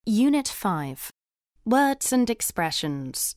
Unit 5. Words and expressions.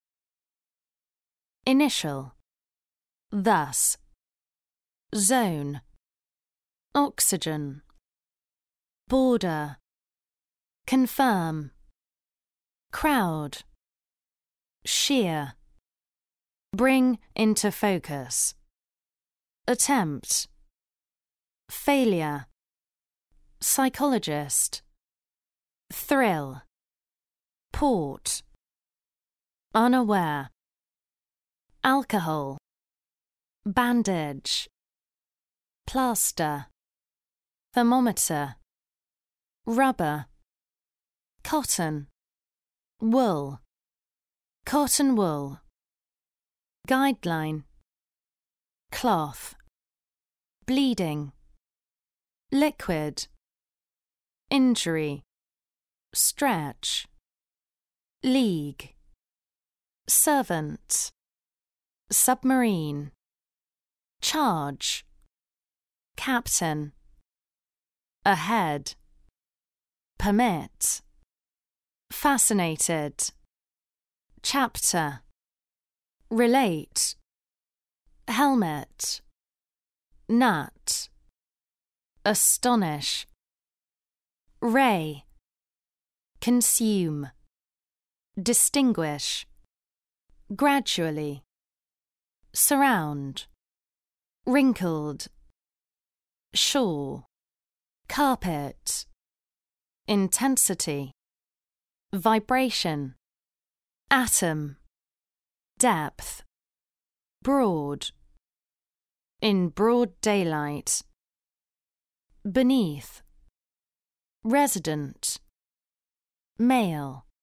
Initial. Thus. Zone. Oxygen. Border. Confirm. Crowd. Sheer. Bring into focus. Attempt. Failure. Psychologist. Thrill. Port. Unaware. Alcohol. Bandage. Plaster. Thermometer. Rubber. Cotton. Wool. Cotton wool. Guideline. Cloth. Bleeding. Liquid. Injury. Stretch. League. Servant. Submarine. Charge. Captain. Ahead. Permit. Fascinated. Chapter. Relate. Helmet. Nut. Astonish. Ray. Consume. Distinguish. Gradually. Surround. Wrinkled. Shawl. Carpet. Intensity. Vibration. Atom. Depth. Broad. In broad daylight. Beneath. Resident. Male.